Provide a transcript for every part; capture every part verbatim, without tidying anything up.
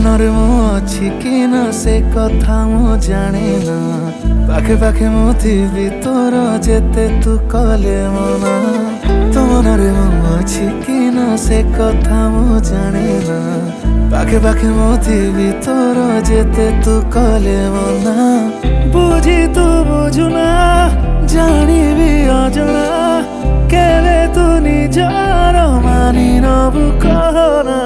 मनरे मु अछि कि ना से कथा मु जाने ना पाखे पाखे मु थिबी तोर जेते तू कले मना तो मनरे मु अछि कि ना से कथा मु जाने ना पाखे पाखे मु थिबी तोर जेते तू कले मना बुझी तू बुझुना जानी भी अजना केवे तू निजार मानी नबु कहना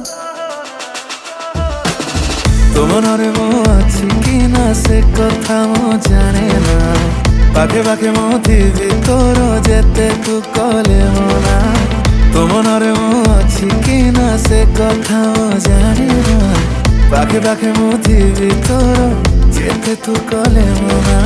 तो मनरे मु अछि कि ना से कथा मु जाने ना पाखे पाखे मु थिबी तोर जेते तू कले मना तो मनरे मु अछि कि ना से कथा मु जाने ना पाखे पाखे मु थिबी तोर जेते तू कले मना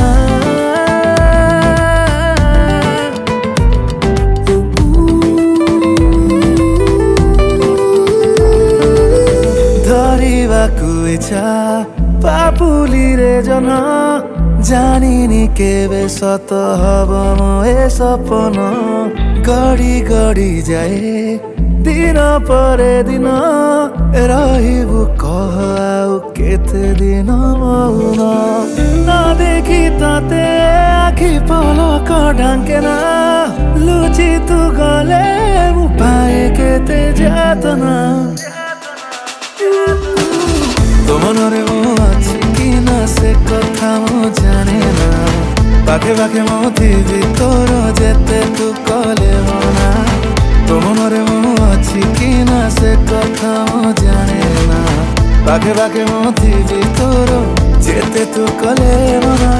इच्छा पापुली रे जन जानिनी केवे सत हब ए सपन गड़ी गड़ी जाए दिन परे दिन रहिबु कह आउ केते दिन मौन न देखी तते आखि पलक ढांकेना लुचि तू गले मु पाए केते जातना तो मनरे मु अछि कि ना से कथा मु जाने ना पाखे पाखे मु थिबी तोर जेते तू कले मना तो मनरे मु अछि कि ना से कथा मु जाने ना पाखे पाखे मु थिबी तोर जेते तू कले मना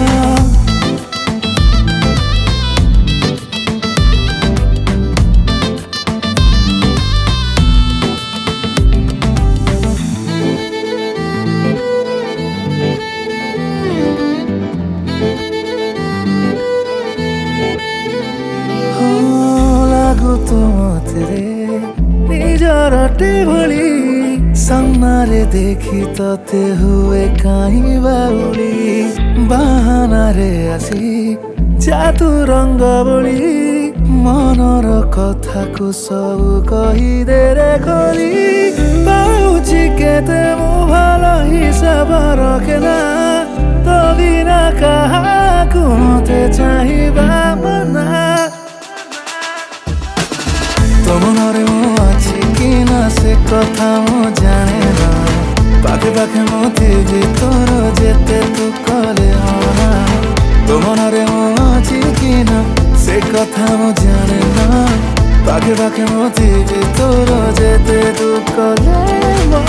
तो मते निजर टेभली सामनारे देखी तते हुए काई बाउली बाहाना रे आसी जातु रंग बली मनर कथा को सब कही दे रे खोली पाउछि केते मु भलो हिसाब रखेना तो बिना काहाकु मते चाहिबा मना तो मनरे मु अछि कि ना से कथा मु जाने ना पाखे पाखे मु थिबी तोर जेते तू कले मना तो मनरे मु अछि कि ना से कथा मु जाने ना पाखे पाखे मु थिबी तोर जेते तू कले मना।